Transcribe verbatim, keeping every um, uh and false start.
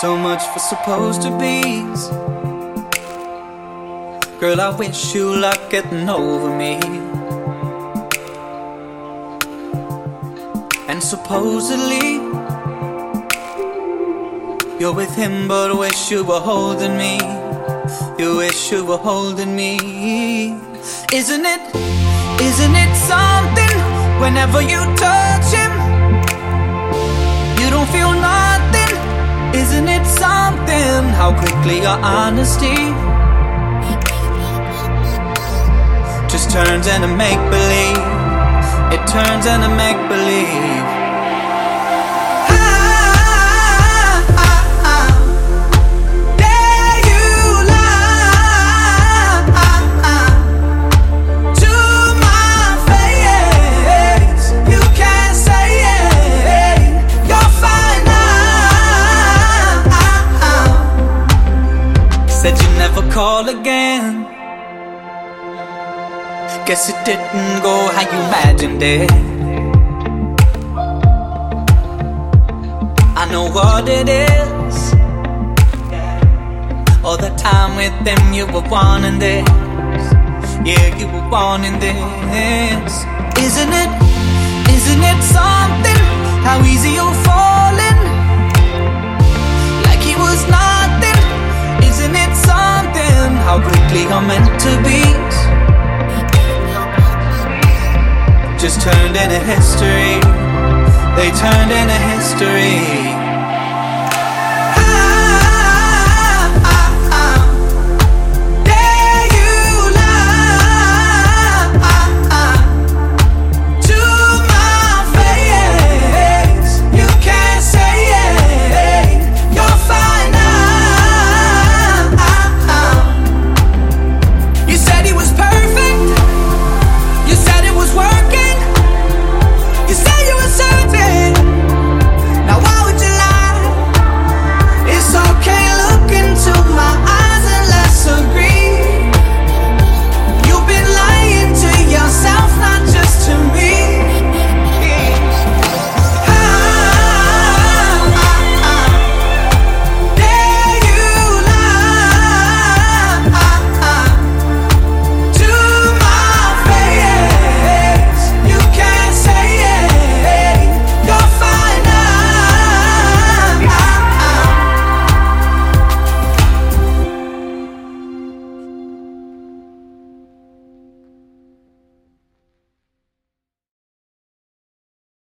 So much for supposed to be's. Girl, I wish you luck getting over me. And supposedly you're with him, but wish you were holding me. You wish you were holding me. Isn't it, isn't it something? Whenever you touch him, you don't feel nothing. Isn't it something? How quickly your honesty just turns into make-believe. It turns into make-believe. Said you never call again. Guess it didn't go how you imagined it. I know what it is. All the time with them you were wanting this. Yeah, you were wanting this. Isn't it, isn't it something? How easy you're falling, like he was nothing. Isn't it something? How quickly you're meant to be just turned into history. They turned into history.